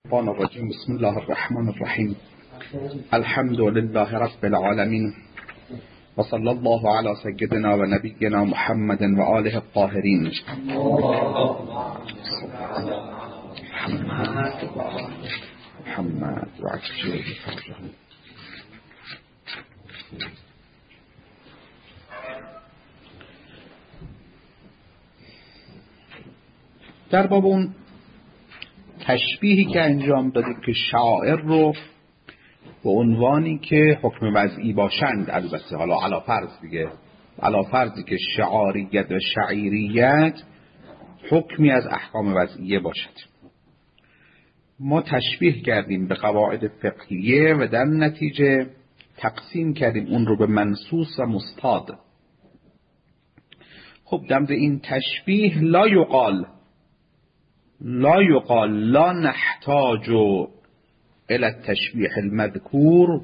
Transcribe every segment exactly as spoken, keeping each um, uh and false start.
الشیطان الرجیم. بسم الله الرحمن الرحیم. الحمد لله رب العالمین و صلی الله علی سیدنا و نبینا محمد و آله الطاهرین. محمد و عجل فرجه. در باب اون تشبیهی که انجام دادیم که شعائر رو به عنوانی که حکم وضعی باشند، البته حالا علا فرض دیگه، علا فرضی که شعاریت و شعیریت حکمی از احکام وضعیه باشد، ما تشبیه کردیم به قواعد فقهیه و در نتیجه تقسیم کردیم اون رو به منصوص و مستاد. خب در این تشبیه لا یقال لا يقال لا نحتاج الى التشبيه المذكور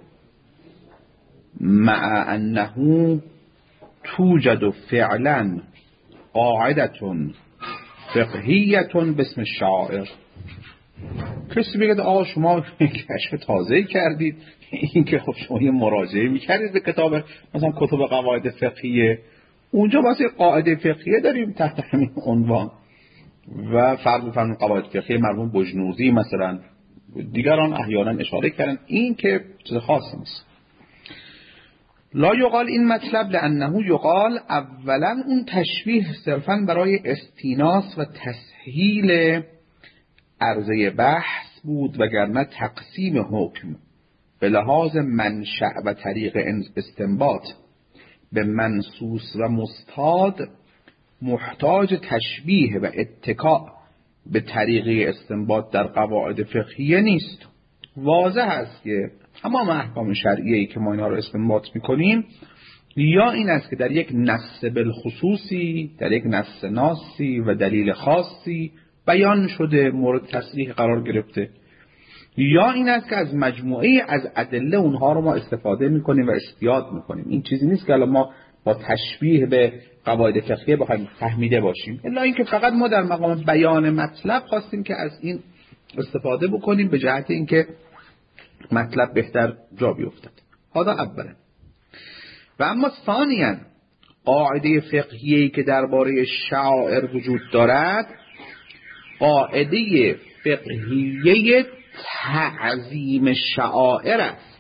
مع انه توجد فعلا قاعدة فقهية باسم الشعائر. کسی بگه آقا شما کشف تازه‌ای کردید، این که خب شما یه مراجعه میکردید به کتاب مثلا کتب قواعد فقهیه، اونجا واسه قاعده فقهیه داریم تحت همین عنوان و فرض بفرمایید قواعد فقهی مرحوم بجنوردی مثلا دیگران احیانا اشاره کردن، این که چیز خاصی نیست. لا یقال این مطلب لانه یقال اولا اون تشبیه صرفا برای استیناس و تسهیل عرضه بحث بود، وگرنه تقسیم حکم به لحاظ منشأ و طریق استنباط به منصوص و مستاد محتاج تشبیه و اتکا به طریقه استنباط در قواعد فقهیه نیست. واضح است که تمام احکام شرعیه‌ای که ما اینا رو استنباط میکنیم یا این است که در یک نص بالخصوصی، در یک نص ناسی و دلیل خاصی بیان شده، مورد تصریح قرار گرفته، یا این است که از مجموعه از ادله اونها رو ما استفاده میکنیم و استیاد میکنیم. این چیزی نیست که الان ما با تشبیه به قواعد فقهیه بخوایم فهمیده باشیم، الا اینکه فقط ما در مقام بیان مطلب خواستیم که از این استفاده بکنیم به جهت اینکه مطلب بهتر جا بیفتد. هذا اولا. و اما ثانیاً قاعده فقهیه‌ای که درباره شعائر وجود دارد قاعده فقهیه تعظیم شعائر است،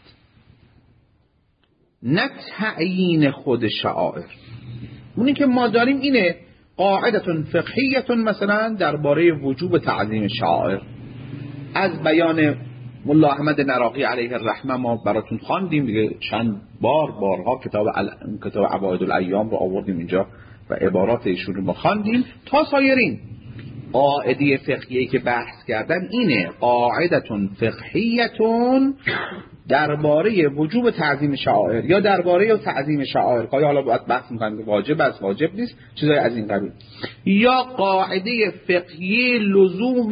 نه تعیین خود شعائر. اونی که ما داریم اینه قاعدتون فقهیتون مثلا درباره وجوب تعظیم شعائر، از بیان ملا احمد نراقی علیه الرحمه ما براتون خواندیم دیگه، چند بار بارها کتاب ال... کتاب عوائد الایام رو آوردیم اینجا و عبارات ایشون رو ما خواندیم تا سایرین. قاعده فقهیه که بحث کردن اینه قاعدتون فقهیتون درباره وجوب تعظیم شعائر یا درباره تعظیم شعائر، که حالا باید بحث می‌کنیم که واجب است واجب نیست، چیزای از این قبیل، یا قاعده فقهی لزوم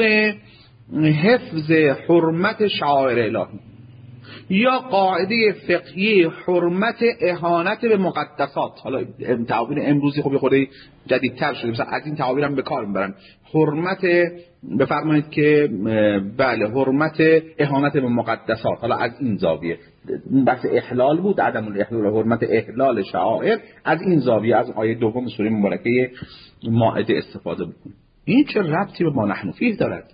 حفظ حرمت شعائر الهی، یا قاعده فقهی حرمت اهانت به مقدسات. حالا تعابیر امروزی خب یه خورده جدیدتر شده، مثلا از این تعابیر هم به کار میبرن. حرمت بفرمایید که بله حرمت اهانت به مقدسات، حالا از این زاویه بحث احلال بود، عدم الاحلال، حرمت احلال شعائر، از این زاویه از آیه دوم سوره مبارکه مائده استفاده بکنیم. این چه ربطی به ما نحن فیه دارد؟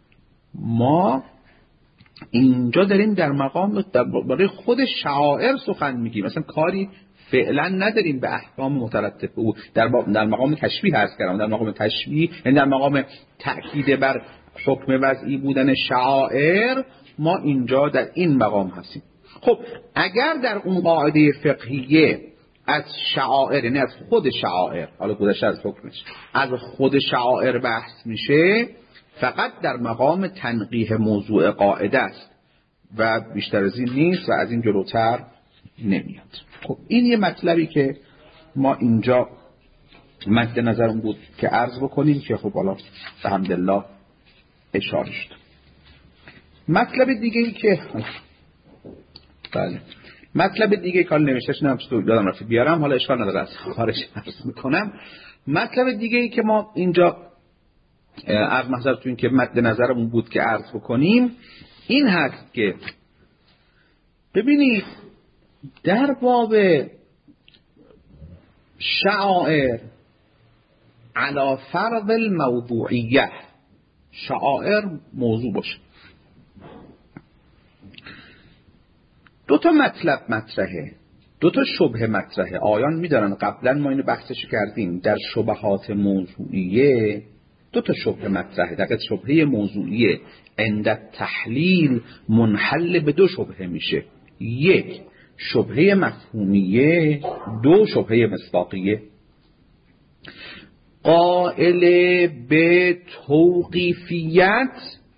ما اینجا داریم در مقام برای خود شعائر سخن میگیم، مثلا کاری فعلا نداریم به احکام مترتب او. در در مقام تشبیه هست کردم، در مقام تشبیه یعنی در مقام تأکید بر حکم وضعی بودن شعائر ما اینجا در این مقام هستیم. خب اگر در اون قاعده فقهیه از شعائر، یعنی از خود شعائر، حالا گذشته از حکمش، از خود شعائر بحث میشه، فقط در مقام تنقیح موضوع قاعده است و بیشتر از این نیست و از این جلوتر نمیاد. خب این یه مطلبی که ما اینجا مد نظرم بود که عرض بکنیم که خب حالا الحمدلله اشاره شد. مطلب دیگه ای که بله مطلب دیگه که نوشتهش نمیشه تو یادم رفت بیارم، حالا اشکال نداره از خارج عرض میکنم. مطلب دیگه ای که ما اینجا از محضرتون که مد نظرمون بود که عرض بکنیم این هست که ببینید در باب شعائر علی فرض الموضوعیه، شعائر موضوع باشه، دو تا مطلب مطرحه، دو تا شبهه مطرحه. آیان میدارن، قبلا ما اینو بحثش کردیم، در شبهات موضوعیه دو تا شبهه مطرحه. در شبهه موضوعیه عند تحلیل منحل به دو شبهه میشه، یک شبهه مفهومیه، دو شبهه مصداقیه. قائل به توقیفیت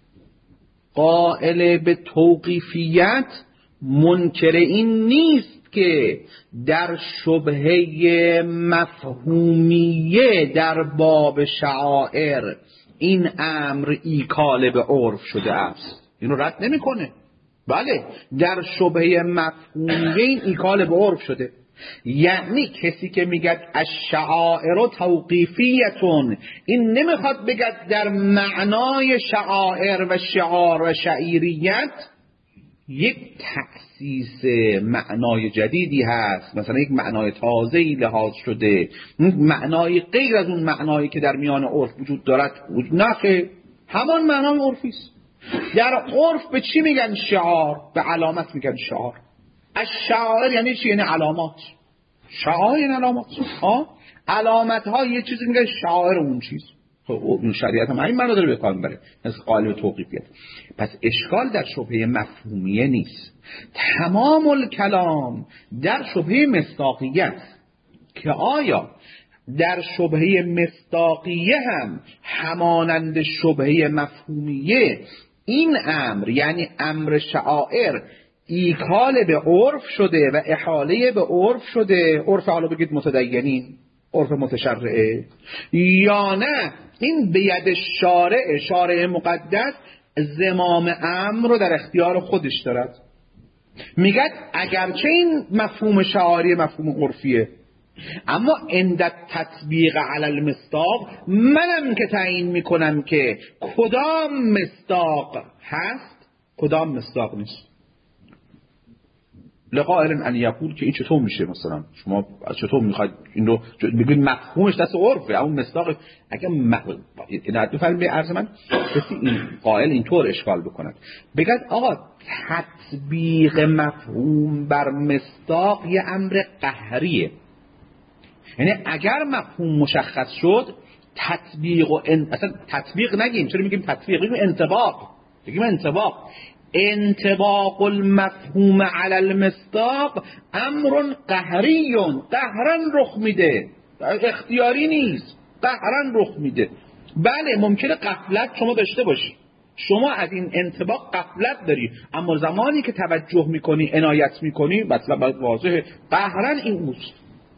قائل به توقیفیت منکر این نیست که در شبهه مفهومیه در باب شعائر این امر ایکال به عرف شده است، اینو رد نمیکنه. بله در شبهه مفهومیه این ایکال به عرف شده. یعنی کسی که میگه الشعائر توقیفیتون، این نمیخواد بگه در معنای شعائر و شعار و شعیریت یک تأسیس معنای جدیدی هست، مثلا یک معنای تازه‌ای لحاظ شده، معنای غیر از اون معنایی که در میان عرف وجود دارد نه، همان معنای عرفی است. در عرف به چی میگن شعار؟ به علامت میگن شعار. الشعائر یعنی چی؟ یعنی علامات. شعائر یعنی علامات. ها علامت ها یه چیزی میگن شعائر اون چیز. خب اون شریعت هم همین معنا داره به کار میبره، مثل قالب توقیفیت. پس اشکال در شبهه مفهومیه نیست. تمام الکلام در شبهه مصداقیت که آیا در شبهه مصداقیه هم همانند شبهه مفهومیه این امر یعنی امر شعائر ایکال به عرف شده و احاله به عرف شده، عرف حالا بگید متدینین، عرف متشرعه، یا نه این به ید شارع شارع مقدس زمام امر رو در اختیار خودش دارد. میگه اگرچه این مفهوم شعاری مفهوم عرفیه، اما عند تطبیق علی المصداق منم که تعیین میکنم که کدام مصداق هست کدام مصداق نیست. لقائل ان یقول که این چطور میشه؟ مثلا شما چطور میخواید این رو بگید مفهومش دست عرفه، اما مصداق اگه این دو فهم به عرض من کسی این قائل اینطور اشکال بکند بگید آقا تطبیق مفهوم بر مصداق یه امر قهریه، یعنی اگر مفهوم مشخص شد تطبیق و ان... اصلا تطبیق نگیم، چرا میگیم تطبیق؟ بگیم انطباق، بگیم انطباق. انطباق المفهوم علی المصداق امر قهری، قهرن رخ میده، اختیاری نیست، قهرن رخ میده. بله ممکنه غفلت شما داشته باشی، شما از این انطباق غفلت داری، اما زمانی که توجه میکنی عنایت میکنی مثلا باید واضحه قهرن این اوست.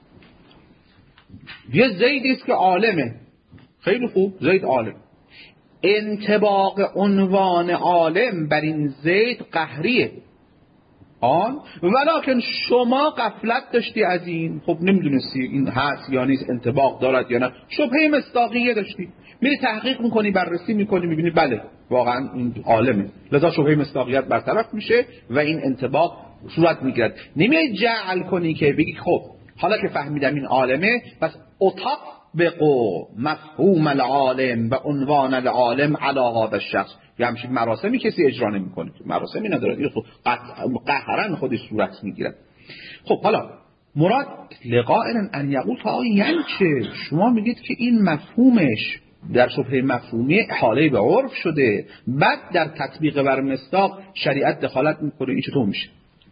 یه زیدی است که عالمه، خیلی خوب، زید عالم، انطباق عنوان عالم بر این زید قهریه آن، ولکن شما غفلت داشتی از این، خب نمیدونستی این هست یا نیست، انطباق دارد یا نه، شبهه مصداقیه داشتی، میری تحقیق میکنی، بررسی میکنی، میبینی بله واقعا این عالمه، لذا شبهه مصداقیت برطرف میشه و این انطباق صورت میگیرد. نمیای جعل کنی که بگی خب حالا که فهمیدم این عالمه پس اتاق بقو مفهوم العالم و عنوان العالم علی هذا الشخص، یا همچین مراسمی کسی اجرا نمیکنه، مراسمی نداره، قهرن خودش صورت میگیره. خب حالا مراد لقائل ان یقول تا یعنی چه؟ شما میگید که این مفهومش در شبهه مفهومی حاله به عرف شده، بعد در تطبیق بر مصداق شریعت دخالت میکنه، این چطور میشه؟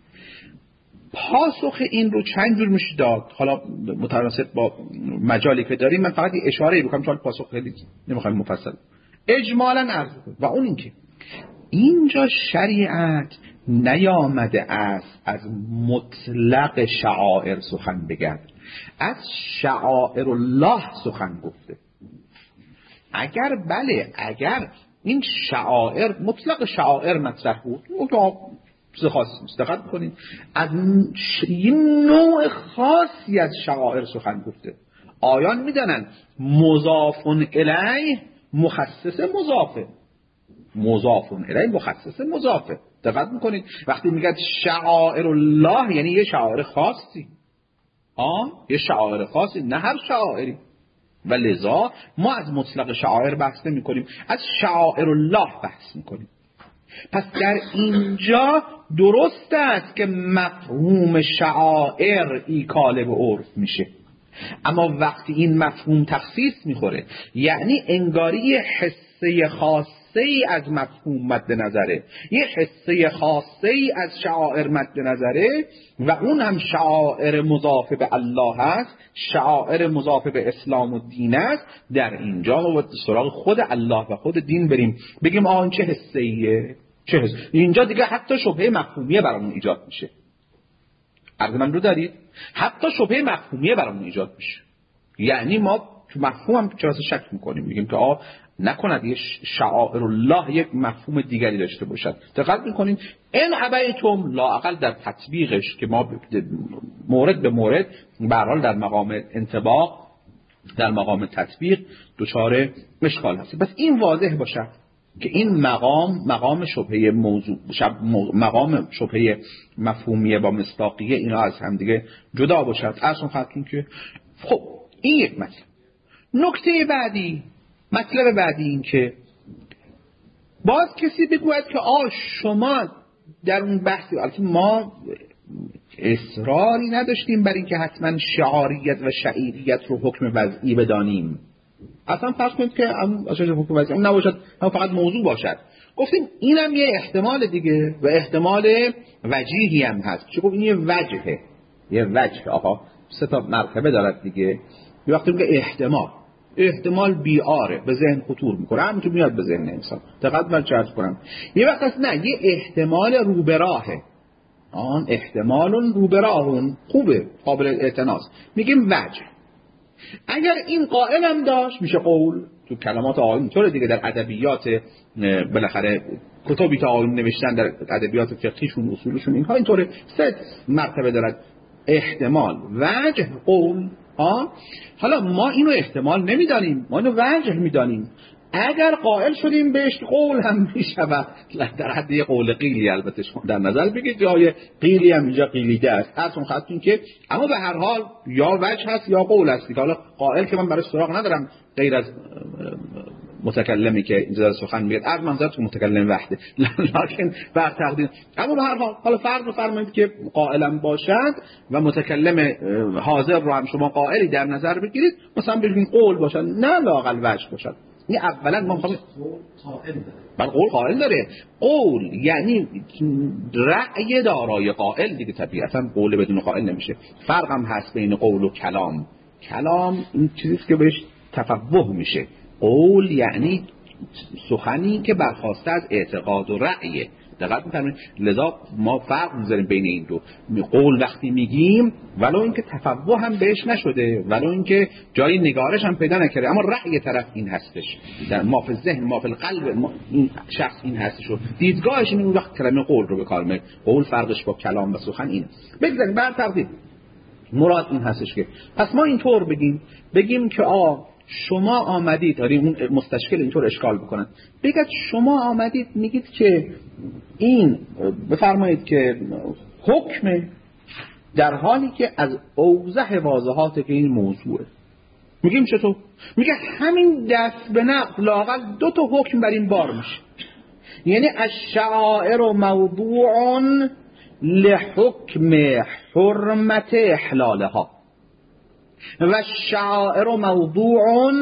پاسخ این رو چند جور میشه داد، حالا متناسب با مجالی که داریم من فقط اشاره بکنم چون پاسخ خیلی نمیخوایم مفصل اجمالا عرض کنم. و اون اینکه اینجا شریعت نیامده است از مطلق شعائر سخن بگرد، از شعائر الله سخن گفته. اگر بله اگر این شعائر مطلق شعائر مطرح بود اون چیز خاصی نیست، دقت کنید از این نوع خاصی از شعائر سخن گفته. آیان میدانن مضاف الیه مخصص مضافه، مضافون الیه مخصص مضافه. دقت میکنید وقتی میگه شعائر الله یعنی یه شعائر خاصی، آه یه شعائر خاصی، نه هر شعائری. و لذا ما از مطلق شعائر بحث نمی کنیم، از شعائر الله بحث میکنیم. پس در اینجا درست است که مفهوم شعائر ایکاله به عرف میشه، اما وقتی این مفهوم تخصیص میخوره یعنی انگاری حسه خاصه ای از مفهوم مد نظره، یه حسه خاصه ای از شعائر مد نظره و اون هم شعائر مضاف به الله هست، شعائر مضاف به اسلام و دین است. در اینجا ما باید سراغ خود الله و خود دین بریم بگیم آن چه حسه ایه، چه حسه. اینجا دیگه حتی شبهه مفهومیه برامون ایجاد میشه. عرض من رو دارید؟ حتی شبهه مفهومیه برامون ایجاد میشه. یعنی ما تو مفهوم هم چرا شک میکنیم، میگیم که آه نکند یه شعائر الله یک مفهوم دیگری داشته باشد. دقت میکنین این ابیتم لااقل در تطبیقش که ما مورد به مورد به هر حال در مقام انطباق در مقام تطبیق دچار اشکال هست. پس این واضح باشد که این مقام مقام شبهه موضوع مقام شبهه مفهومیه با مصداقیه اینا از هم دیگه جدا باشد. اصلا خاطرین که خب این یک مطلب. نکته بعدی، مطلب بعدی این که باز کسی بگوید که آ شما در اون بحثی، البته ما اصراری نداشتیم بر این که حتما شعاریت و شعیریت رو حکم وضعی بدانیم. اصلا فرض کنید که اون حکم وضعی اون نباشد، هم فقط موضوع باشد. گفتیم اینم یه احتمال دیگه و احتمال وجیهی هم هست. چون این یه وجهه، یه وجه آقا سه تا مرتبه دارد دیگه. یه وقتی میگه احتمال، احتمال بیاره به ذهن خطور میکنه، همینطور میاد به ذهن انسان. دقت من چرت کنم یه وقت هست نه یه احتمال روبراهه، آن احتمال روبراهون خوبه قابل اعتناست، میگیم وجه. اگر این قائل هم داشت میشه قول. تو کلمات آقایون اینطوره دیگه، در ادبیات بالاخره کتابی که آقایون نوشتن در ادبیات فقهیشون اصولشون اینها اینطوره، سه مرتبه دارد: احتمال، وجه، قول. آه؟ حالا ما اینو احتمال نمیدانیم، ما اینو وجه میدانیم. اگر قائل شدیم بهش قول هم میشود در حد یه قول قیلی. البته شما در نظر بگید جای قیلی هم اینجا قیلیده است، اصلا خاطرین که اما به هر حال یا وجه هست یا قول هست. حالا قائل که من برای سراغ ندارم غیر از متکلمی که اینجا در سخن میگه، از منظر تو متکلم وحده، لکن بر تقدیر. اما به هر حال حالا فرض بفرمایید که قائلم باشد و متکلم حاضر رو هم شما قائلی در نظر بگیرید، مثلا بگید قول باشد، نه لااقل وجه باشد. این اولا ما می‌خوایم قائل داره. بل قول قائل داره. قول یعنی رأی دارای قائل دیگه، طبیعتا قول بدون قائل نمیشه. فرق هم هست بین قول و کلام. کلام این چیزیست که بهش تفوه میشه. قول یعنی سخنی که برخواسته از اعتقاد و رأیه. دقت می‌کنید؟ لذا ما فرق می‌ذاریم بین این دو. قول وقتی میگیم ولو اینکه تفوه هم بهش نشده، ولو اینکه جای نگارش هم پیدا نکرده، اما رأی طرف این هستش، در ما فی ذهن ما فی القلب ما این شخص این هستش و دیدگاهش این وقت کلمه قول رو به کار میبره. قول فرقش با کلام و سخن اینه. بگذاریم بر تقدیر مراد این هستش که پس ما اینطور بگیم بگیم که آ شما آمدید، داریم اون مستشکل اینطور اشکال بکنن، بگید شما آمدید میگید که این بفرمایید که حکم، در حالی که از اوضح واضحات که این موضوعه. میگیم چطور؟ میگه همین دست به نقل لااقل دو تا حکم بر این بار میشه. یعنی الشعائر موضوع لحکم حرمت احلالها و الشعائر موضوع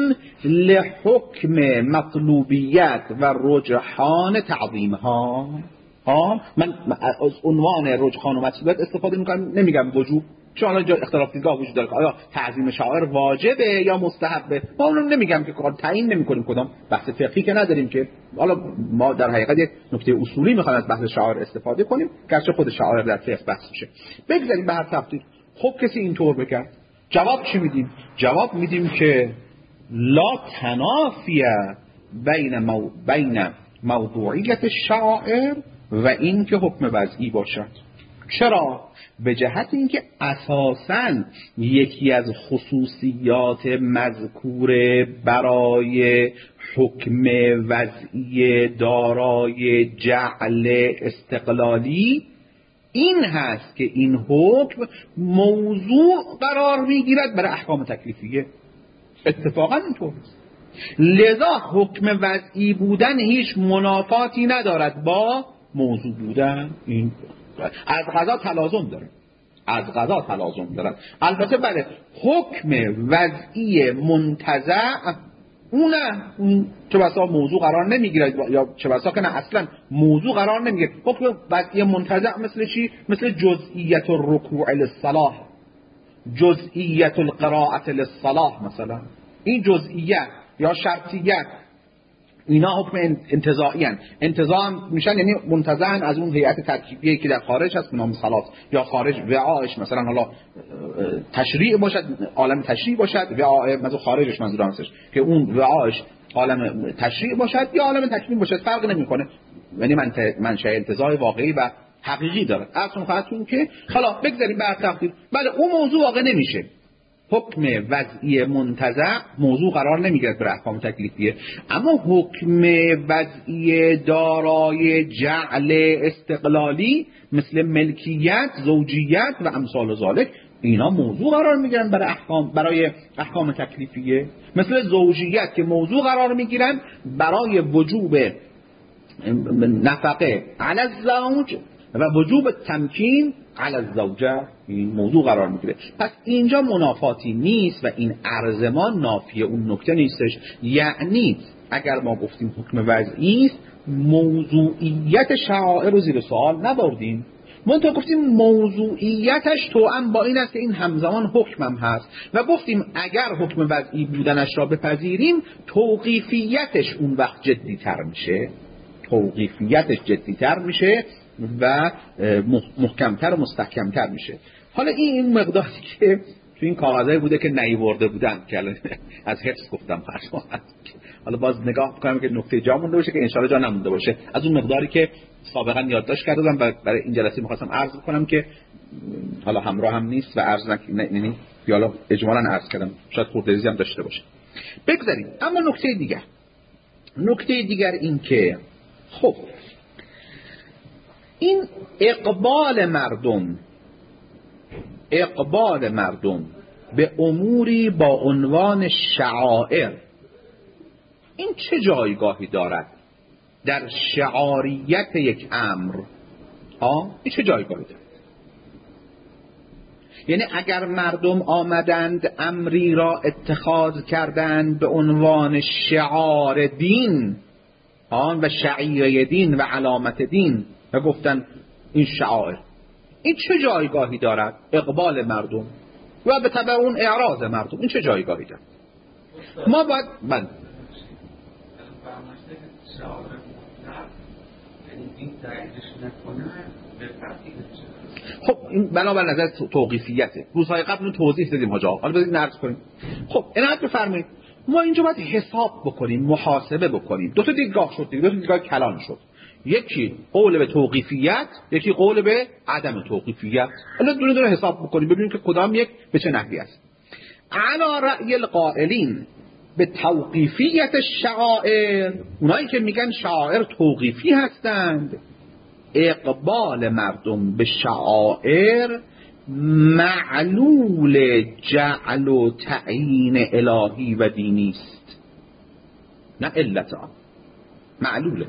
لحکم مطلوبیت و رجحان تعظیمها. ها من از عنوان رجحان و مطلوبیت استفاده میکنم، نمیگم وجوب، چون حالا جا اختلاف دیدگاه وجود داره که آیا تعظیم شعائر واجبه یا مستحبه. ما اونو نمیگم که کار تعیین نمیکنیم، کدام بحث فقهی که نداریم که. حالا ما در حقیقت یک نکته اصولی میخوایم از بحث شعائر استفاده کنیم، گرچه خود شعائر در فقه بحث میشه. بگذاریم به هر تقدیر خب کسی اینطور بگه، جواب چی میدیم؟ جواب میدیم که لا تنافیه بین مو... بین موضوعیت شعائر و این که حکم وضعی باشد. چرا؟ به جهت اینکه اساساً یکی از خصوصیات مذکور برای حکم وضعی دارای جعل استقلالی این هست که این حکم موضوع قرار میگیرد برای احکام تکلیفیه. اتفاقا اینطور است. لذا حکم وضعی بودن هیچ منافاتی ندارد با موضوع بودن. این از قضا تلازم داره، از قضا تلازم دارد. البته بله حکم وضعی منتزع اونه اون چه بسا موضوع قرار نمیگیره یا چه بسا که نه اصلا موضوع قرار نمیگیره. حکم وضعی منتزع مثل چی؟ مثل جزئیت الرکوع للصلاة، جزئیت القراءة للصلاة مثلا. این جزئیت یا شرطیت اینا حکم انتزاعی هستند. انتزاع میشن یعنی منتزعن از اون هیئت ترکیبیه که در خارج هست به نام صلات، یا خارج وعاش مثلا حالا تشریع باشد، عالم تشریع باشد، وعاء مثلا خارجش منظورم هستش که اون وعاش عالم تشریع باشد یا عالم تکوین باشد، فرق نمیکنه. یعنی منشأ انتزاع واقعی و حقیقی داره. اصلا خاطرون که حالا بگذاریم بر تقدیر بله اون موضوع واقع نمیشه. حکم وضعی منتزع موضوع قرار نمیگیرد برای احکام تکلیفیه، اما حکم وضعی دارای جعل استقلالی مثل ملکیت، زوجیت و امثال ذالک اینا موضوع قرار میگیرن برای احکام برای احکام تکلیفیه. مثل زوجیت که موضوع قرار میگیرن برای وجوب نفقه علی الزوج و وجوب تمکین علی الزوجه این موضوع قرار میگیره. پس اینجا منافاتی نیست و این عرض ما نافی اون نکته نیستش. یعنی اگر ما گفتیم حکم وضعی است موضوعیت شعائر رو زیر سوال نبردیم، منتها گفتیم موضوعیتش توأم با این است که این همزمان حکمم هست و گفتیم اگر حکم وضعی بودنش را بپذیریم توقیفیتش اون وقت جدی تر میشه، توقیفیتش جدی تر میشه و محکمتر و مستحکمتر میشه. حالا این این مقداری که تو این کاغذایی بوده که نیورده بودم که از حفظ گفتم خرسان. حالا باز نگاه کنم که نکته جا مونده باشه که انشاءالله جا نمونده باشه. از اون مقداری که سابقا یادداشت کردم و برای این جلسه می‌خواستم عرض کنم که حالا همراه هم نیست و عرض نکنم، حالا اجمالاً عرض کردم، شاید خردریزی هم داشته باشه. بگذاریم. اما نکته دیگر نکته دیگر این که خب این اقبال مردم اقبال مردم به اموری با عنوان شعائر این چه جایگاهی دارد در شعاریت یک امر؟ ها این چه جایگاهی دارد؟ یعنی اگر مردم آمدند امری را اتخاذ کردند به عنوان شعار دین آن و شعیره دین و علامت دین و گفتن این شعائر، این چه جایگاهی دارد؟ اقبال مردم و به تبع اون اعراض مردم این چه جایگاهی دارد؟ ما باید من خب این بنابر نظر توقیفیته. روزهای قبل توضیح دادیم حاجا، حالا بذارید نرس کنیم. خب عنایت بفرمایید ما اینجا باید حساب بکنیم، محاسبه بکنیم. دو تا دیدگاه شد دیگه، دو تا دیدگاه کلان شد. یکی قول به توقیفیت، یکی قول به عدم توقیفیت. حالا دونه دونه حساب بکنیم ببینیم که کدام یک به چه نحوی است. علی رأی القائلین به توقیفیت الشعائر، اونایی که میگن شعائر توقیفی هستند، اقبال مردم به شعائر معلول جعل و تعیین الهی و دینی است، نه علت آن، معلوله.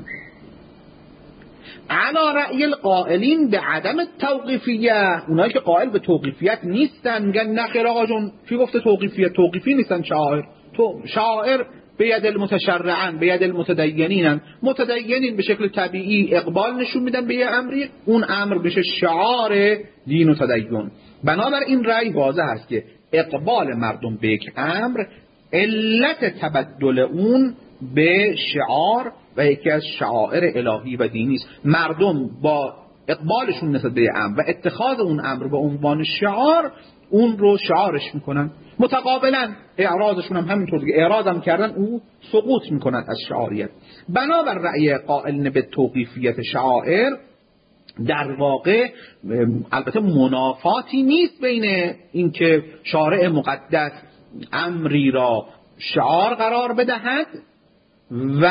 علی رأی القائلین به عدم توقیفیت، اونایی که قائل به توقیفیت نیستن میگن نه خیر آقا جون کی گفته توقیفیت؟ توقیفی نیستن شعائر. تو شعائر به ید المتشرعن به ید المتدینین، متدینین به شکل طبیعی اقبال نشون میدن به یه امری، اون امر بشه شعار دین و تدین. بنابر این رأی واضح است که اقبال مردم به یک امر علت تبدل اون به شعار و یکی از شعائر الهی و دینی است. مردم با اقبالشون نسبت به امر و اتخاذ اون امر به عنوان شعار اون رو شعارش میکنن، متقابلا اعراضشون هم همینطور دیگه، اعراض هم کردن او سقوط میکنن از شعاریت. بنابر رأی قائلین به توقیفیت شعائر در واقع البته منافاتی نیست بین اینکه شارع مقدس امری را شعار قرار بدهد و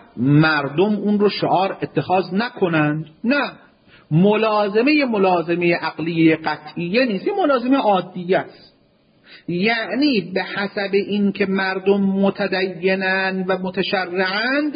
مردم اون رو شعار اتخاذ نکنند. نه، ملازمه ملازمه عقلیه قطعیه نیست، این ملازمه عادیه است. یعنی به حسب این که مردم متدینند و متشرعند،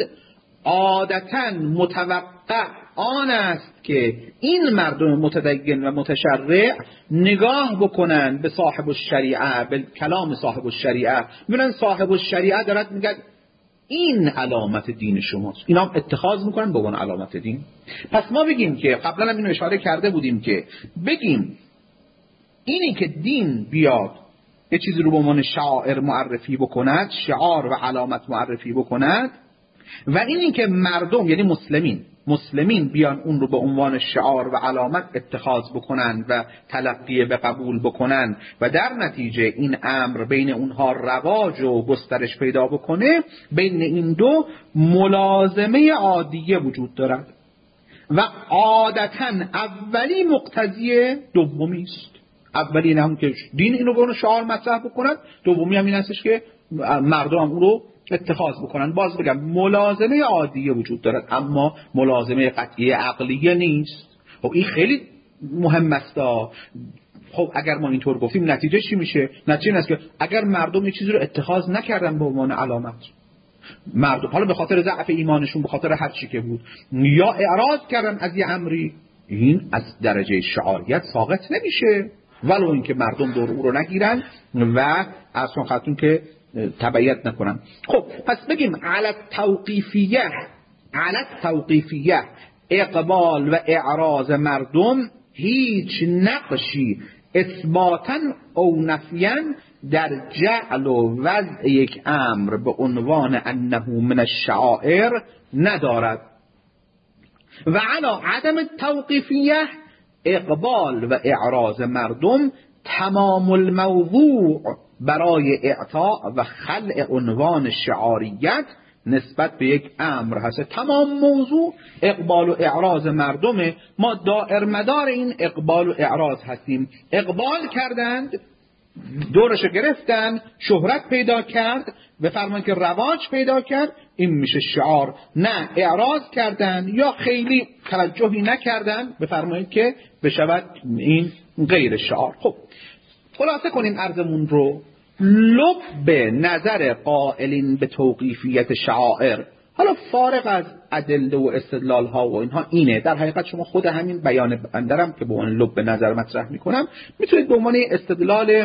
عادتاً متوقع آن است که این مردم متدین و متشرع نگاه بکنن به صاحب الشریعه، به کلام صاحب الشریعه، میبینن صاحب الشریعه دارد میگه این علامت دین شماست، اینا هم اتخاذ میکنن به عنوان علامت دین. پس ما بگیم که قبلا هم اینو اشاره کرده بودیم که بگیم اینی که دین بیاد یه چیزی رو به عنوان شعائر معرفی بکند، شعار و علامت معرفی بکند، و اینی که مردم یعنی مسلمین مسلمین بیان اون رو به عنوان شعار و علامت اتخاذ بکنن و تلقی به قبول بکنن و در نتیجه این امر بین اونها رواج و گسترش پیدا بکنه، بین این دو ملازمه عادیه وجود دارد و عادتاً اولی مقتضی دومی است. اولی نه هم که دین اینو به عنوان شعار مطرح بکند، دومی هم این هستش که مردم هم اون رو اتخاذ بکنن. باز بگم ملازمه عادیه وجود دارد، اما ملازمه قطعی عقلیه نیست. خب این خیلی مهم است. خب اگر ما اینطور گفتیم نتیجه چی میشه؟ نتیجه این است که اگر مردم یه چیزی رو اتخاذ نکردن به عنوان علامت، مردم حالا به خاطر ضعف ایمانشون، به خاطر هر چی که بود، یا اعراض کردن از یه امری، این از درجه شعاریت ساقط نمیشه ولو اینکه مردم دور او رو نگیرن و اصلا خاطرون که تبعیت نکنن. خب پس بگیم علت توقیفیه علت توقیفیه اقبال و اعراض مردم هیچ نقشی اثباتا او نفیا در جعل و وضع یک امر به عنوان انه من الشعائر ندارد. و علا عدم توقیفیه اقبال و اعراض مردم تمام الموضوع برای اعطاء و خلع عنوان شعاریت نسبت به یک امر هست. تمام موضوع اقبال و اعراض مردمه، ما دائر مدار این اقبال و اعراض هستیم. اقبال کردند، دورشو گرفتن، شهرت پیدا کرد، بفرمایید که رواج پیدا کرد، این میشه شعار. نه، اعراض کردن یا خیلی توجهی نکردن، بفرمایید که بشود این غیر شعار. خب خلاصه کنیم عرضمون رو. لب نظر قائلین به توقیفیت شعائر، حالا فارغ از ادله و استدلال ها و اینها، اینه در حقیقت شما خود همین بیان بندرم که به عنوان لب نظر مطرح میکنم میتونید به عنوان استدلال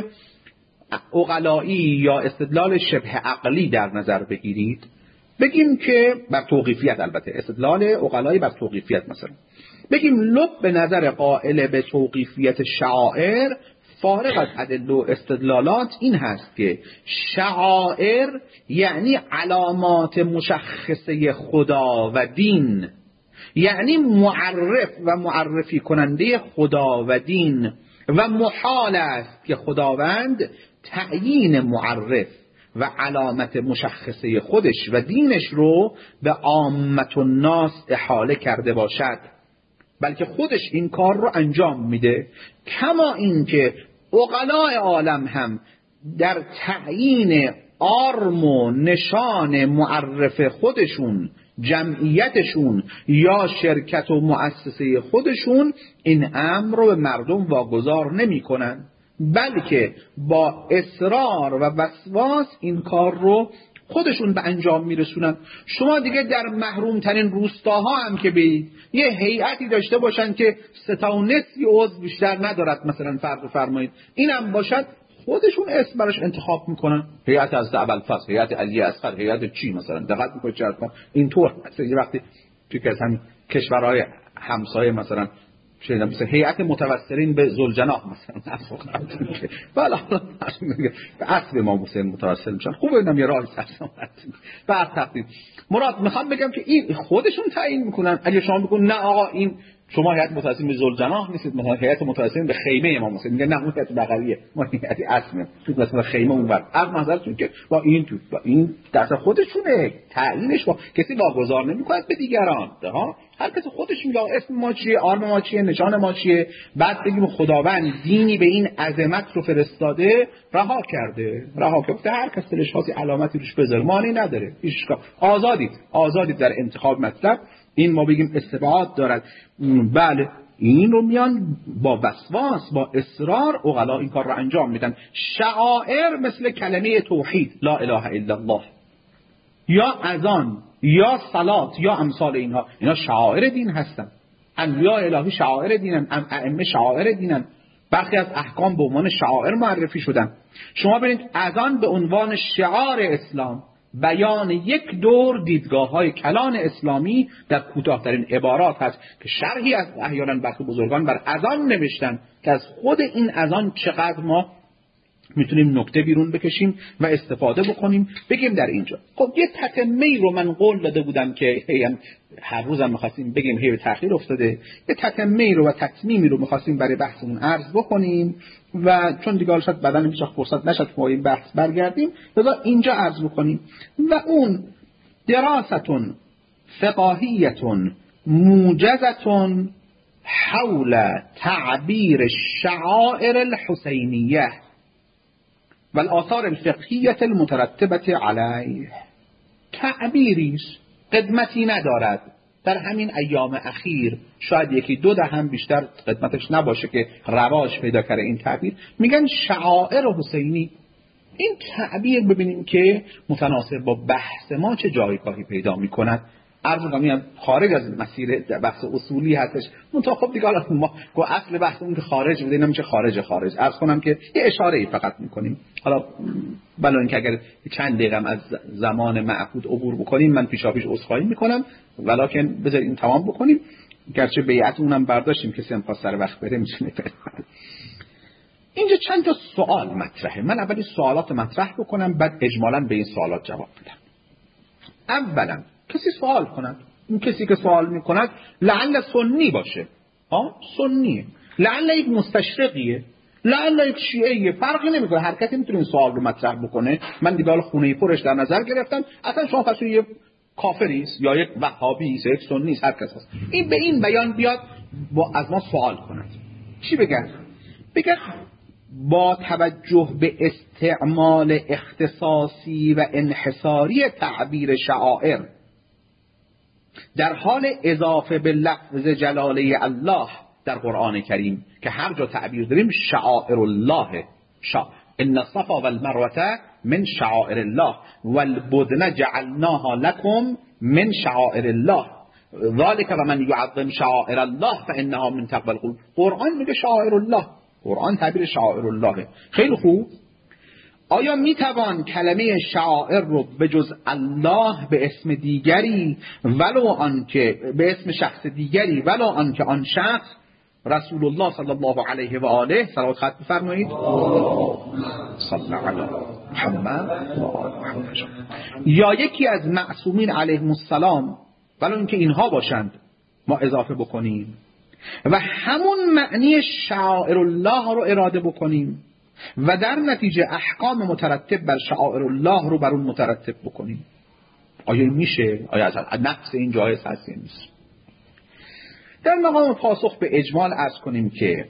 عقلایی یا استدلال شبه عقلی در نظر بگیرید. بگیم که بر توقیفیت، البته استدلال عقلایی بر توقیفیت، مثلا بگیم لب نظر قائل به توقیفیت شعائر فارغ از ادله و استدلالات این هست که شعائر یعنی علامات مشخصه خدا و دین، یعنی معرف و معرفی کننده خدا و دین، و محال است که خداوند تعیین معرف و علامت مشخصه خودش و دینش رو به عامت الناس احاله کرده باشد، بلکه خودش این کار رو انجام میده. کما اینکه عقلاء عالم هم در تعیین آرم و نشان معرف خودشون، جمعیتشون یا شرکت و مؤسسه خودشون، این امر رو به مردم واگذار نمی کنن، بلکه با اصرار و وسواس این کار رو خودشون به انجام میرسونن. شما دیگه در محروم ترین روستاها هم که بید یه هیئتی داشته باشن که سه تا و نصفی عضو بیشتر ندارد، مثلا فرض فرمایید اینم باشد، خودشون اسم براش انتخاب میکنن، هیئت از ابوالفضل، هیئت علی اصغر، هیئت چی، مثلا دقت میکنید چرا اینطور مثلا یه وقتی توی کسانی کشورهای همسایه مثلا شنیدم مثلا هیئت متوسلین به ذوالجناح مثلا والا به اصل امام حسین متوسل میشن. خوبه اینم یه راهی سرسام بعد تقدیم مراد میخوام بگم که این خودشون تعیین میکنن. اگه شما بگون نه آقا این شما هیئت متأسسین به ذوالجناح نیستید، مثلا هیئت متأسسین به خیمه امام حسین میگه نه اون هیئت بغلیه، ما هیئت اصله تو مثلا خیمه اونور. از نظرتون که با این تو با این دست خودشونه، تعیینش با کسی واگذار نمی‌کنه به دیگران، ها هر کسی خودش میگه اسم ما چیه، آرم ما چیه، نشان ما چیه، بعد بگیم خداوند دینی به این عظمت رو فرستاده، رها کرده رها کرده هر کس دلش خاصی علامتی روش بذاره، معنی نداره، هیچ کار. آزادید آزادید در انتخاب مطلب. این ما بگیم استبعاد دارد. بله این رو میان با وسواس با اصرار عقلا این کار رو انجام میدن. شعائر مثل کلمه توحید لا اله الا الله یا اذان یا صلات یا امثال اینها، اینا شعائر دین هستن. انبیاء الهی شعائر دینن، ائمه شعائر دینن، برخی از احکام به عنوان شعائر معرفی شدن. شما ببینید اذان به عنوان شعار اسلام، بیان یک دور دیدگاه‌های کلان اسلامی در کوتاه‌ترین عبارات هست که شرحی از احیانا برخی بزرگان بر اذان نوشتن که از خود این اذان چقدر ما میتونیم نکته بیرون بکشیم و استفاده بکنیم. بگیم در اینجا خب یه تتمه‌ای رو من قول داده بودم که هر روزم می‌خواستیم بگیم هی به تأخیر افتاده، یه تتمه‌ای رو و تتمیمی رو می‌خواستیم برای بحثمون عرض بکنیم و چون دیگه شاید بعداً هیچ وقت فرصت نشد ما این بحث برگردیم، لذا اینجا عرض بکنیم. و اون دراستون فقاهیتون موجزتون حول تعبیر الشعائر الحسینیه و الآثار الفقهیه المترتبه علیه. تعبیریش قدمتی ندارد در همین ایام اخیر، شاید یکی دو ده هم بیشتر قدمتش نباشه که رواج پیدا کرده این تعبیر. میگن شعائر حسینی. این تعبیر ببینیم که متناسب با بحث ما چه جایگاهی پیدا میکند. عرض می‌کنم خارج از مسیر بحث اصولی هستش، منتها خب دیگه حالا ما گو اصل بحثمون که خارج بوده، نمیشه خارج خارج. عرض کنم که یه اشاره‌ای فقط می‌کنیم. حالا بلا اینکه اگر چند دقیقه از زمان معهود عبور بکنیم من پیشاپیش عذرخواهی می‌کنم، ولکن بذارید این تمام بکنیم، گرچه بیعت اونم برداشتیم کسی هم سر وقت بره می‌تونه بره. اینجا چند تا سوال مطرحه. من اولی سوالات مطرح بکنم بعد اجمالاً به این سوالات جواب بدم. اولا کسی سوال کند، این کسی که سوال میکند لعل سنی باشه، ها سنیه، لعل یک مستشرقیه، لعل یک شیعیه، فرقی نمیکنه، هر کسی میتونه این سوال رو مطرح بکنه. من دیگه حالا خونه پرش در نظر گرفتم، اصلا شما فرض کنید یه کافری است یا یک وهابی است یا یک سنی است، هر کس هست این به این بیان بیاد با از ما سوال کند، چی بگن؟ بگن با توجه به استعمال اختصاصی و انحصاری تعبیر شعائر در حال اضافه به لفظ جلاله الله در قرآن کریم که هر جا تعبیر داریم شعائر الله، شا ان الصفا والمروه من شعائر الله والبدن جعلناها لكم من شعائر الله ذلك ومن يعظم شعائر الله فانها من تقوى القلوب. قرآن میگه شعائر الله، قرآن تعبیر شعائر الله. خیلی خوب، آیا میتوان کلمه شعائر رو به جز الله به اسم دیگری ولو آنکه به اسم شخص دیگری ولو آنکه آن شخص رسول الله صلی الله علیه و آله صلوات خط بفرمایید صلی الله علیه محمد و آل محمد یا یکی از معصومین علیهم السلام ولو اینکه اینها باشند ما اضافه بکنیم و همون معنی شعائر الله رو اراده بکنیم و در نتیجه احکام مترتب بر شعائر الله رو بر اون مترتب بکنیم؟ آیا میشه؟ آیا از نفس این جایز هست یا نیست؟ در مقام پاسخ به اجمال عرض کنیم که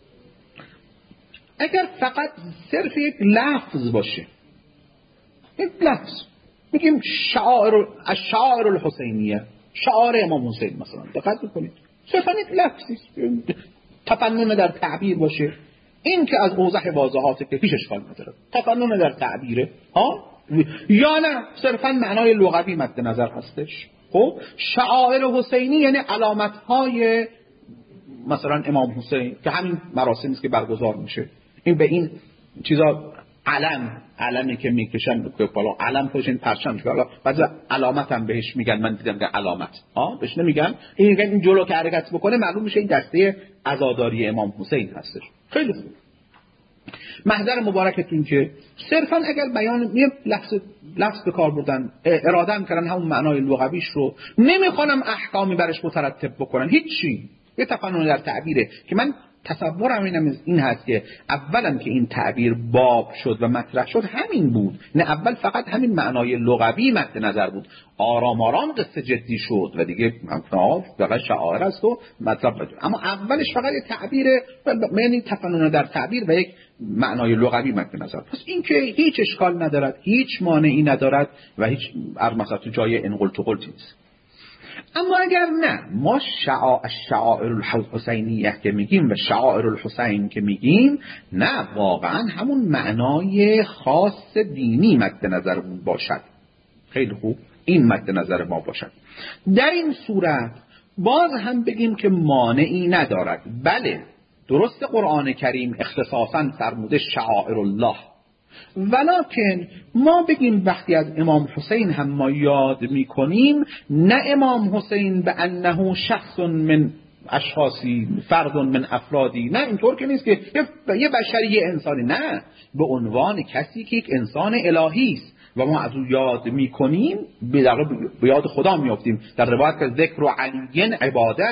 اگر فقط صرف یک لفظ باشه، یک لفظ میگیم شعائر الشعائر الحسینیه، شعار امام حسین مثلا، دقت بکنید صرفا یک لفظی تفنن در تعبیر باشه، این که از اوضح واضحاته که هیچ اشکال نداره، تفنن در تعبیره ها، یا نه صرفا معنای لغوی مد نظر هستش. خب شعائر حسینی یعنی علامت های مثلا امام حسین که همین مراسمی است که برگزار میشه، این به این چیزا علم علمی که میکشن که بالا علم پشین پرچم که حالا بعضی علامت هم بهش میگن، من دیدم که علامت ها بهش نمیگن، این میگن این جلو که حرکت بکنه معلوم میشه این دسته عزاداری امام حسین هستش. خیلی خوب، محضر مبارکتون که صرفا اگر بیان یه لفظ لفظ به کار بردن اراده هم کردن همون معنای لغویش رو، نمیخوانم احکامی برش مترتب بکنن، هیچی یه تفنن در تعبیره که من تصورم اینم این هست که اولا که این تعبیر باب شد و مطرح شد همین بود، نه اول فقط همین معنای لغوی مد نظر بود، آرام آرام قصه جدی شد و دیگه مفهوم فقط شعائر است و مطلب بود. اما اولش فقط یه تعبیر، یعنی تفنن در تعبیر و یک معنای لغوی مد نظر. پس این که هیچ اشکال ندارد، هیچ مانعی ندارد و هیچ مثلا تو جای انقل تو قلت نیست. اما اگر نه، ما شعائر الحسینیه که میگیم و شعائر الحسین که میگیم، نه واقعا همون معنای خاص دینی مد نظرمون باشد. خیلی خوب، این مد نظر ما باشد. در این صورت باز هم بگیم که مانعی ندارد. بله درست قرآن کریم اختصاصا فرموده شعائر الله، ولکن ما بگیم وقتی از امام حسین هم ما یاد میکنیم، نه امام حسین به انه شخص من اشخاصی، فرد من افرادی، نه اینطور که نیست که یه بشری انسانی، نه، به عنوان کسی که یک انسان الهی است و ما از او یاد میکنیم، به یاد خدا میافتیم. در روایت که ذکر علی عباده،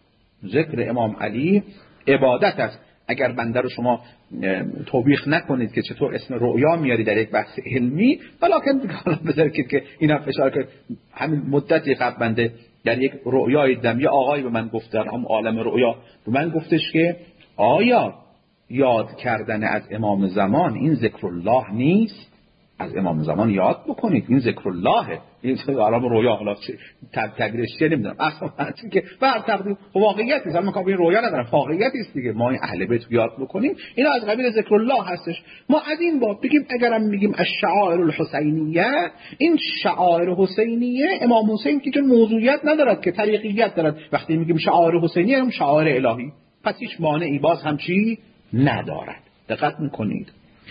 ذکر امام علی عبادت است. اگر بنده رو شما توبیخ نکنید که چطور اسم رؤیا میاری در یک بحث علمی، ولکن حالا بذارید که اینا فشار که همین مدتی قبل بنده در یک رؤیای دیدم، یه آقایی به من گفت در هم عالم رؤیا به من گفتش که آیا یاد کردن از امام زمان این ذکر الله نیست؟ از امام زمان یاد بکنید، این ذکر اللهه، این عالم رویا. حالا تغییرش چیه نمیدونم، اصلا چون که بر تقدیر واقعیتی است، من این رویا ندارم، واقعیتی است دیگه. ما این اهل بیت یاد بکنیم، اینا از قبیل ذکر الله هستش. ما از این باب بگیم اگرم میگیم الشعائر الحسینیه، این شعائر حسینیه امام حسین که چون موضوعیت ندارد که طریقیت دارد، وقتی میگیم شعائر حسینیه هم شعائر الهی، پس هیچ مانعی باز هم چی ندارد. دقت میکنید.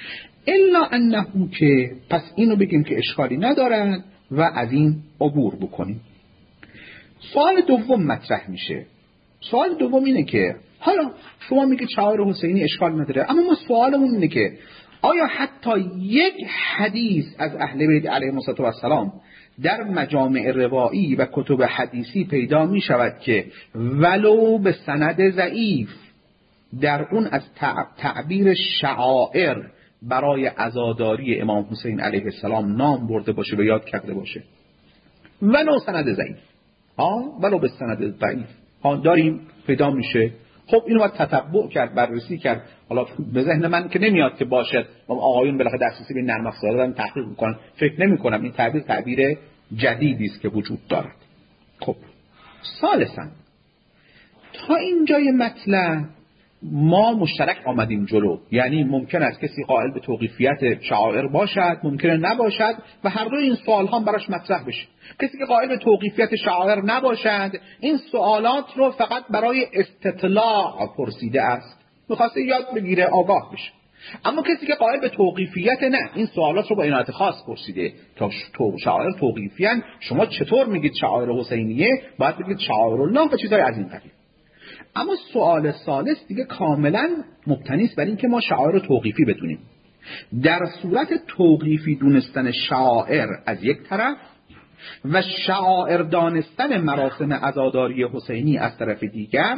الا انه که پس اینو بگیم که اشکالی ندارد و از این عبور بکنیم. سوال دوم مطرح میشه. سوال دوم اینه که حالا شما میگید شعائر حسینی اشکال نداره، اما ما سوالمون اینه که آیا حتی یک حدیث از اهل بیت علیهم السلام در مجامع روایی و کتب حدیثی پیدا میشود که ولو به سند ضعیف در اون از تعبیر شعائر برای عزاداری امام حسین علیه السلام نام برده باشه و یاد کرده باشه؟ ولو سند ضعیف، ها ولو به سند ضعیف ها داریم پیدا میشه. خب اینو باید تتبع کرد، بررسی کرد. حالا به ذهن من که نمیاد که باشد آقایون بالاخره دسترسی به نرم افزار دارن تحقیق میکنن، فکر نمی کنم این تعبیر تعبیر جدیدی است که وجود دارد. خب ثالثاً تا اینجای مطلب ما مشترک آمدیم جلو، یعنی ممکن است کسی قائل به توقیفیت شعائر باشد، ممکنه نباشد و هر دو این سوال هم براش مطرح بشه. کسی که قائل به توقیفیت شعائر نباشد، این سوالات رو فقط برای استطلاع پرسیده است، می‌خواسته یاد بگیره، آگاه بشه. اما کسی که قائل به توقیفیت، نه، این سوالات رو با عنایت خاص پرسیده تا تو شعائر توقیفیان. شما چطور میگید شعائر حسینیه؟ باید بگید شعائر الله و چیزای از این قبیل. اما سوال ثالث دیگه کاملا مبتنی است بر این که ما شعائر توقیفی بدونیم. در صورت توقیفی دونستن شعائر از یک طرف و شعائر دانستن مراسم عزاداری حسینی از طرف دیگر،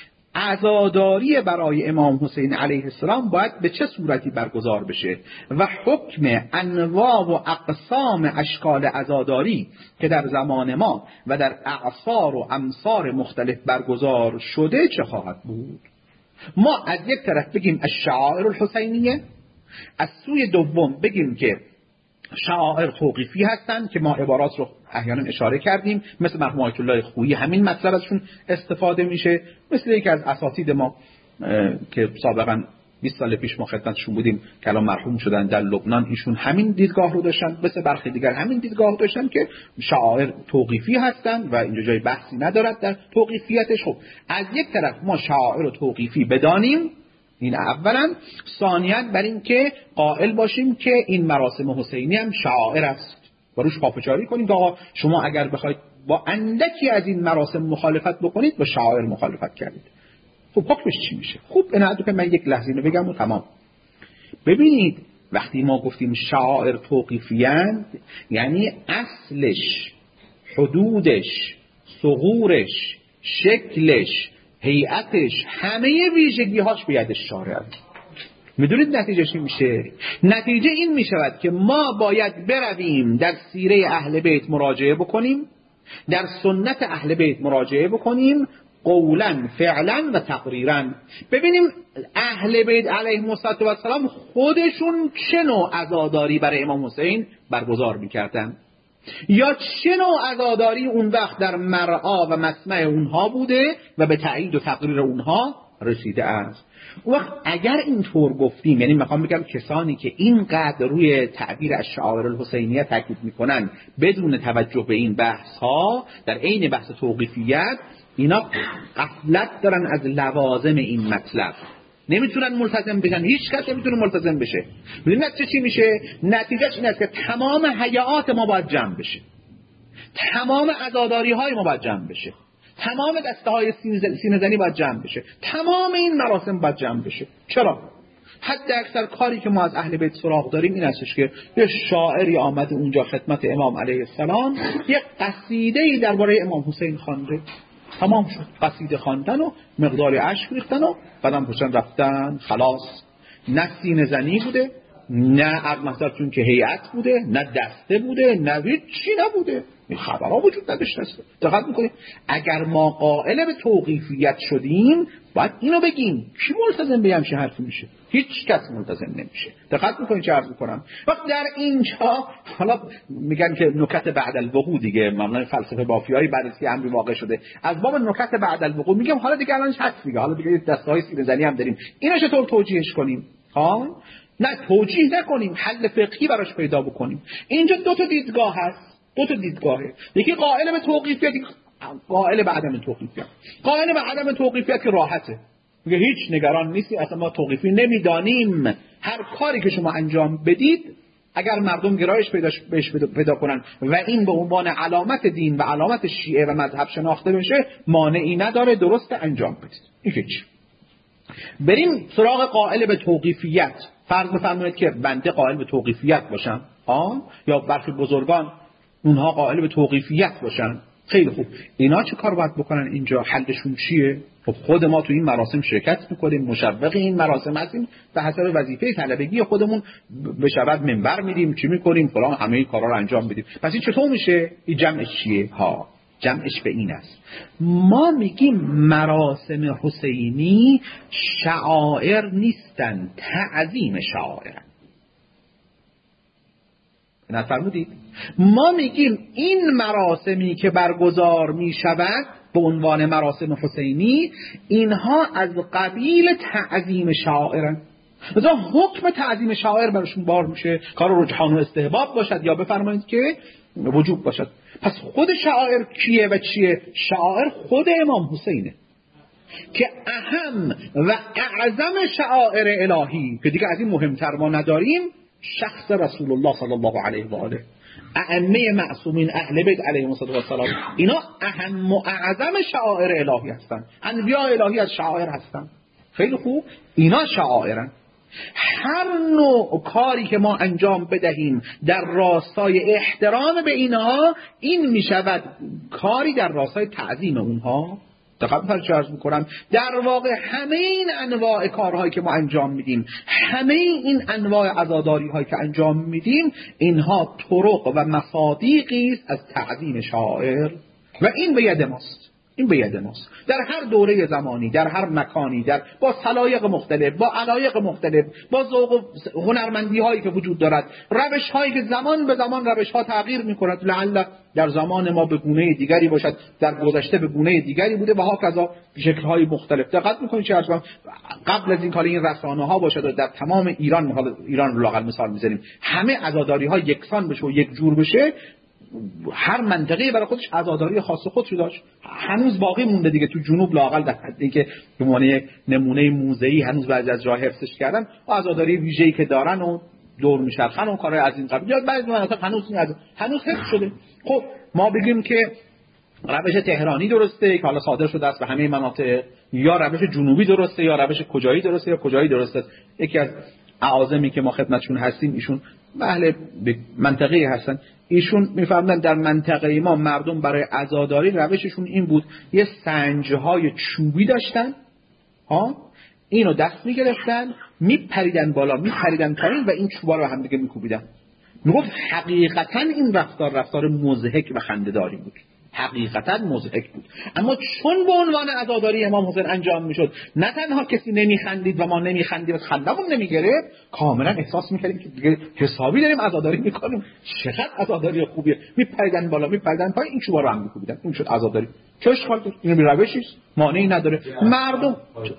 عزاداری برای امام حسین علیه السلام باید به چه صورتی برگزار بشه و حکم انواع و اقسام اشکال عزاداری که در زمان ما و در اعصار و امصار مختلف برگزار شده چه خواهد بود. ما از یک طرف بگیم الشعائر الحسینیه، از سوی دوم بگیم که شعائر توقیفی هستند که ما عبارات رو احیانا اشاره کردیم، مثل مرحوم آیت الله خویی همین مطلب ازشون استفاده میشه، مثل یکی از اساتید ما که سابقا بیست سال پیش ما خدمتشون بودیم که الان مرحوم شدن در لبنان، ایشون همین دیدگاه رو داشتن، مثل برخی دیگر همین دیدگاه داشتن که شعائر توقیفی هستند و اینجا جای بحثی ندارد در توقیفیتش. خب از یک طرف ما شعائر توقیفی بدانیم، این اولا. ثانیاً بر این که قائل باشیم که این مراسم حسینی هم شعائر است و روش پافشاری کنیم که آقا شما اگر بخواید با اندکی از این مراسم مخالفت بکنید با شعائر مخالفت کردید. خب حکمش چی میشه؟ خوب اینو که من یک لحظه اینو بگم و تمام. ببینید وقتی ما گفتیم شعائر توقیفی‌اند، یعنی اصلش، حدودش، ثغورش، شکلش، هیئتش، همه ویژگی‌هاش به ید شارع. میدونید نتیجه چی میشه؟ نتیجه این میشود که ما باید برویم در سیره اهل بیت مراجعه بکنیم، در سنت اهل بیت مراجعه بکنیم، قولا فعلا و تقریرا، ببینیم اهل بیت علیهم السلام خودشون چه نوع عزاداری برای امام حسین برگزار میکردن، یا چه نوع عزاداری اون وقت در مرعا و مسمع اونها بوده و به تایید و تقریر اونها رسیده است. وقت اگر اینطور گفتیم، یعنی میخوام بگم کسانی که اینقدر روی تعبیر از شعائر الحسینیه تاکید میکنن بدون توجه به این بحث ها در عین بحث توقیفیت، اینا غفلت دارن از لوازم این مطلب، نمیتونن ملتزم بشن، هیچ کس نمیتونه ملتزم بشه. ببینید نتیجه چی میشه؟ نتیجهش این است که تمام حیات ما باید جمع بشه، تمام عزاداری های ما باید جمع بشه، تمام دسته های سینه زنی باید جمع بشه، تمام این مراسم باید جمع بشه. چرا؟ حتی اکثر کاری که ما از اهل بیت سراغ داریم این استش که یه شاعری آمده اونجا خدمت امام علیه السلام یک قصیده‌ای درباره امام حسین خوانده، تمام شد، قصیده خواندن و مقدار اشک ریختن و بعدم پشتن رفتن، خلاص. نه سینه زنی بوده، نه مثلا که هیئت بوده، نه دسته بوده، نه هیچی نبوده، این خبرها وجود نداشته. دقت میکنیم اگر ما قائل به توقیفیت شدیم باید اینو بگیم. کی ملتزم به همچین حرفی میشه؟ هیچ کس ملتزم نمیشه. دقت میکنید چه عرض میکنم؟ وقت در اینجا حالا میگن که نکت بعد الوقوع دیگه، مبنای فلسفه بافیایی بعد از که امری واقع شده، از باب نکت بعد الوقوع میگم حالا دیگه الانش هست دیگه، حالا دیگه دسته‌های سینه زنی هم داریم، اینا چطور توجیهش کنیم؟ ها؟ نه توجیه نکنیم، حل فقهی براش پیدا بکنیم. اینجا دو تا دیدگاه هست، دو تا دیدگاهه، یکی قائل به توقیفیت، قائل به عدم توقیفیت. قائل به عدم توقیفیت که راحته، میگه هیچ نگران نیستی، اصلا ما توقیفی نمیدانیم، هر کاری که شما انجام بدید اگر مردم گرایش پیداش بهش پیدا کنن و این به عنوان علامت دین و علامت شیعه و مذهب شناخته بشه مانعی نداره، درست انجام بدید. این هیچ. بریم سراغ قائل به توقیفیت. فرض بفرمایید که بنده قائل به توقیفیت باشم، آه یا برخی بزرگان اونها قائل به توقیفیت باشن. خیلی خوب، اینا چه کار باید بکنن اینجا؟ حلشون چیه؟ خب خود ما تو این مراسم شرکت میکنیم، مشوق این مراسم هستیم، به حسب وظیفه طلبگی خودمون به شبت منبر میدیم، چی میکنیم فلان، همه این کارا رو انجام میدیم. پس این چطور میشه؟ این جمعش چیه؟ ها، جمعش به این است، ما میگیم مراسم حسینی شعائر نیستن، تعظیم شعائر. نفرمودید؟ ما میگیم این مراسمی که برگزار میشود به عنوان مراسم حسینی، اینها از قبیل تعظیم شعائرن. مثلا حکم تعظیم شعائر براشون بار میشه، کار رجحان و استحباب باشد یا بفرمایید که وجوب باشد. پس خود شعائر کیه و چیه؟ شعائر خود امام حسینه که اهم و اعظم شعائر الهی که دیگه از این مهمتر ما نداریم، شخص رسول الله صلی الله علیه و آله، ائمه معصومین اهل بیت علیهم السلام، اینا اهم و اعظم شعائر الهی هستن، انبیاء الهی از شعائر هستن. خیلی خوب، اینا شعائرن. هر نوع کاری که ما انجام بدهیم در راستای احترام به اینها، این می شود کاری در راستای تعظیم اونها. دقیقا فرض عرض میکنم در واقع همه این انواع کارهایی که ما انجام میدیم، همه این انواع عزاداری هایی که انجام میدیم، اینها طرق و مصادیقی است از تعظیم شاعر و این به ید ماست. این به ید ماست در هر دوره زمانی، در هر مکانی، در با سلایق مختلف، با علایق مختلف، با ذوق و هنرمندی هایی که وجود دارد، روش هایی که زمان به زمان روش ها تغییر میکند. لعل در زمان ما به گونه دیگری باشد، در گذشته به گونه دیگری بوده و هاکذا شکل های مختلف. دقت میکنید چه عرض قبل از این کار این رسانه ها باشد و در تمام ایران، حالا ایران رو لااقل مثال میزنیم، همه عزاداری ها یکسان بشه و یک جور بشه، هر منطقه برای خودش عزاداری خاص خودش داشت. هنوز باقی مونده دیگه تو جنوب لااقل، در حدی که به عنوان یک نمونه موزه‌ای هنوز بعضی از جاها حفظش کردن و عزاداری ویژه‌ای که دارن و دور میچرخن و کارهای از این قبیل، یا بعضی مناطق هنوز هنوز حفظ شده. خب ما بگیم که روش تهرانی درسته که حالا صادر شده است به همه مناطق، یا روش جنوبی درسته، یا روش کجایی درسته، یا کجایی درسته. یکی از اعاظمی که ما خدمتشون هستیم ایشون اهل منطقه هستن، ایشون میفهمدن در منطقه ما مردم برای عزاداری روششون این بود، یه سنجهای چوبی داشتن، ها اینو دست میگرفتن میپریدن بالا میپریدن پایین و این چوبا رو هم دیگه میکوبیدن. میگفت حقیقتا این رفتار رفتار مضحک و خنده‌داری بود، حقیقتا مضحک بود، اما چون به عنوان عزاداری امام حسین انجام میشد، نه تنها کسی نمیخندید و ما نمیخندیم و خندمون نمیگرفت، کاملا احساس میکردیم که دیگه حسابی داریم عزاداری میکنیم، چقدر عزاداری خوبیه، میپریدن بالا میپریدن پایین، این چوبا رو هم میکوبیدن، این شد عزاداری. چه اشکال داره؟ اینو بی روشیست، مانعی نداره. مردم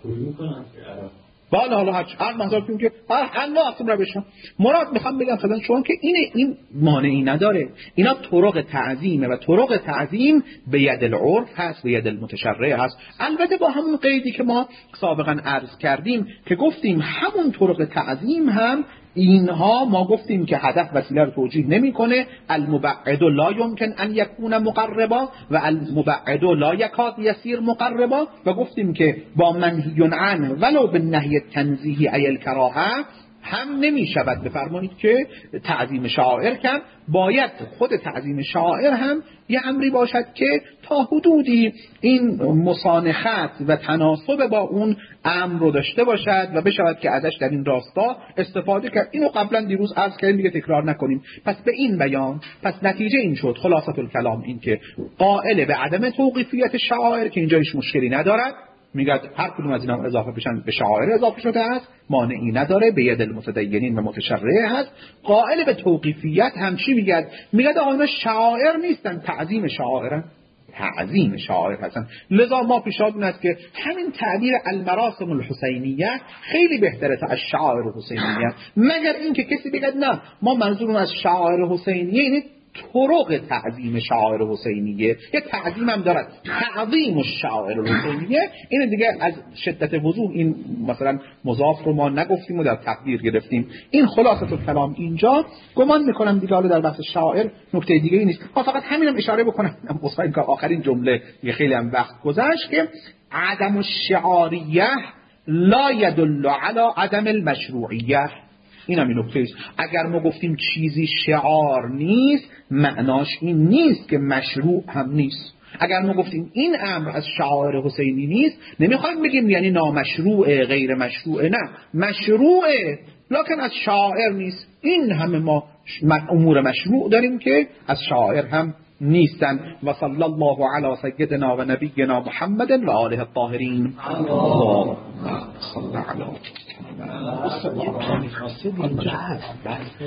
بالا حالا هر هر منظور کنیم که هر انواع اصلا روشن مراد میخوام بگم خدمت شما که این این مانعی نداره. اینا طرق تعظیمه و طرق تعظیم به ید العرف هست، به ید المتشرع هست، البته با همون قیدی که ما سابقا عرض کردیم که گفتیم همون طرق تعظیم هم اینها ما گفتیم که هدف وسیله رو توجیه نمیکنه. المبعد لا یمکن ان یکون مقربا و المبعد لا یکاد یسیر مقربا، و گفتیم که با منهی عنه ولو به نهی تنزیهی ای الکراهه هم نمی شود بفرمایید که تعظیم شاعر کن، باید خود تعظیم شاعر هم یه امری باشد که تا حدودی این مسانخت و تناسب با اون امر رو داشته باشد و بشود که ازش در این راستا استفاده کرد. اینو قبلا دیروز عرض کردیم دیگه تکرار نکنیم. پس به این بیان پس نتیجه این شد، خلاصه الکلام این که قائل به عدم توقیفیت شاعر که اینجا هیچ مشکلی ندارد، میگه هر کدوم از اینا اضافه بشن به شاعر اضافه شده است، مانعی نداره، به ید المتدینین و متشرع هست. قائل به توقیفیت هم چی میگه؟ میگه آقا شاعر نیستن، تعظیم شاعرن، تعظیم شاعر هستن. لذا ما پیشنهاد است که همین تعبیر المراسم الحسینیه خیلی بهتره تا از شاعر حسینیه، مگر اینکه کسی بگه نه ما منظورمون از شاعر حسینیه اینه طرق تعظیم شاعر حسینیه، یه تعظیم هم دارد، تعظیم الشاعر حسینیه. این دیگه از شدت وضوح این مثلا مضاف رو ما نگفتیم و در تقدیر گرفتیم. این خلاصه کلام اینجا. گمان میکنم دیگه حالا در بحث شاعر نکته دیگه ای نیست. ما فقط همینم اشاره بکنم مصاحب که آخرین جمله یه خیلی هم وقت گذشت که عدم الشعاریه لا يدل على عدم المشروعیه. این هم این نکته است. اگر ما گفتیم چیزی شعار نیست معناش این نیست که مشروع هم نیست. اگر ما گفتیم این امر از شعائر حسینی نیست نمیخوایم بگیم یعنی نامشروعه غیر مشروعه، نه مشروعه لکن از شعائر نیست. این همه ما امور مشروع داریم که از شعائر هم نیستن. و صلی الله علی سیدنا و نبینا محمد و آله الطاهرین. اللهم صل علی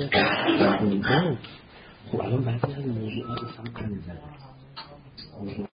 خب الان بعضی از موضوعات اصلا